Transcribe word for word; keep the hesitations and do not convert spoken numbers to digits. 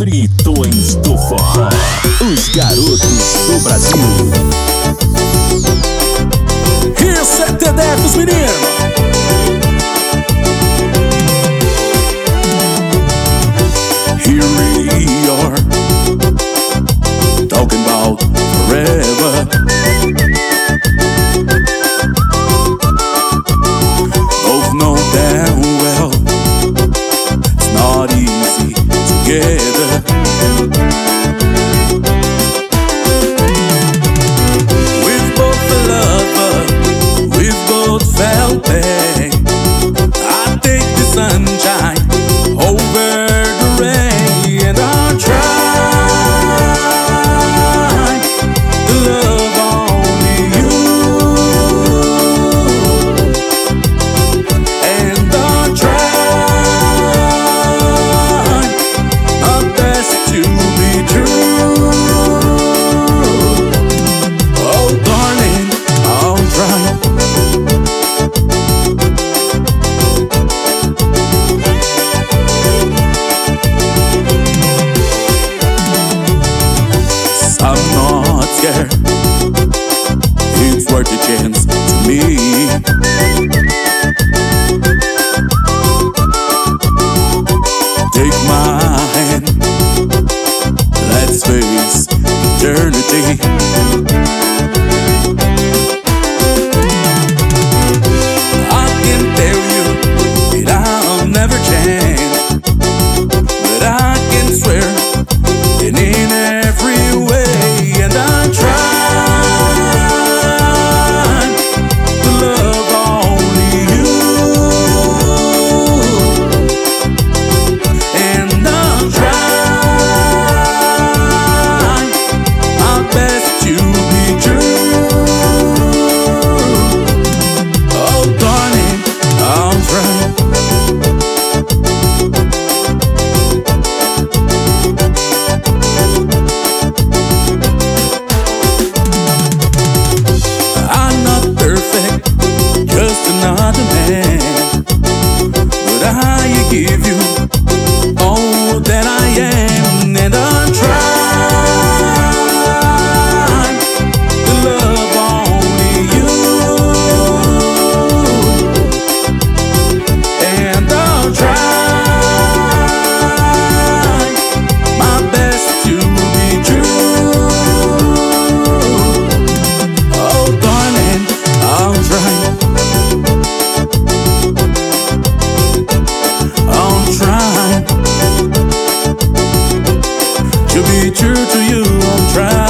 Tritões do Forró, os garotos do Brasil. Isso é Tedecos, menino. Here we are, talking about forever. Both know damn well it's not easy together. We've both a lover, we've both felt pain. I take the sunshine over the rain, and I'll try to love only you, and I'll try my best to be true. Oh darling, I'll try. I'm not scared, it's worth a chance to me. Take my hand, let's face eternity. I can tell you that I'll never change, but I can swear that in every way, and I try to love only you, and I'll try my best to be true. Oh darling, I'll try. Just another man, but I give you all that I am, and I'll try to love only you, and I'll try my best to be true. Oh darling, I'll try. I'll try to be true to you. I'll try.